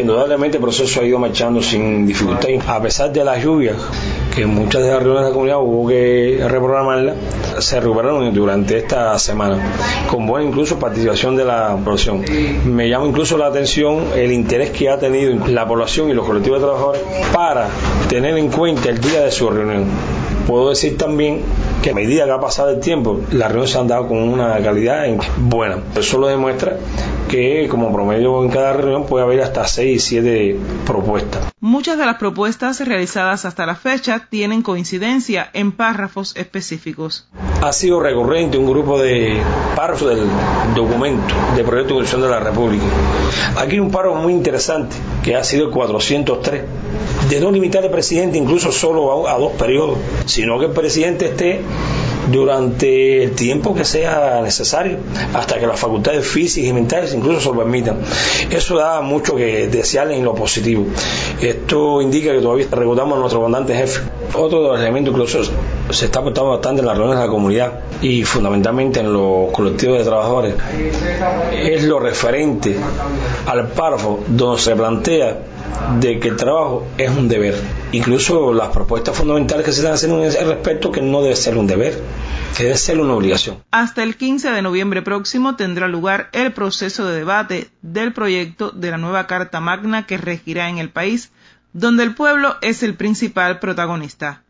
Indudablemente el proceso ha ido marchando sin dificultad. A pesar de las lluvias, que muchas de las reuniones de la comunidad hubo que reprogramarlas, se recuperaron durante esta semana, con buena incluso participación de la población. Me llama incluso la atención el interés que ha tenido la población y los colectivos de trabajadores para tener en cuenta el día de su reunión. Puedo decir también que a medida que ha pasado el tiempo, las reuniones se han dado con una calidad buena. Eso lo demuestra que como promedio en cada reunión puede haber hasta 6 y 7 propuestas. Muchas de las propuestas realizadas hasta la fecha tienen coincidencia en párrafos específicos. Ha sido recurrente un grupo de párrafos del documento de proyecto de Constitución de la República. Aquí hay un párrafo muy interesante que ha sido el 403, de no limitar al presidente incluso solo a 2 periodos, sino que el presidente esté durante el tiempo que sea necesario, hasta que las facultades físicas y mentales incluso se lo permitan. Eso da mucho que desear en lo positivo. Esto indica que todavía recordamos a nuestro comandante jefe. Otro de los elementos incluso se está aportando bastante en las reuniones de la comunidad y fundamentalmente en los colectivos de trabajadores, es lo referente al párrafo donde se plantea de que el trabajo es un deber. Incluso las propuestas fundamentales que se están haciendo en ese respecto, que no debe ser un deber, que debe ser una obligación. Hasta el 15 de noviembre próximo tendrá lugar el proceso de debate del proyecto de la nueva Carta Magna que regirá en el país, donde el pueblo es el principal protagonista.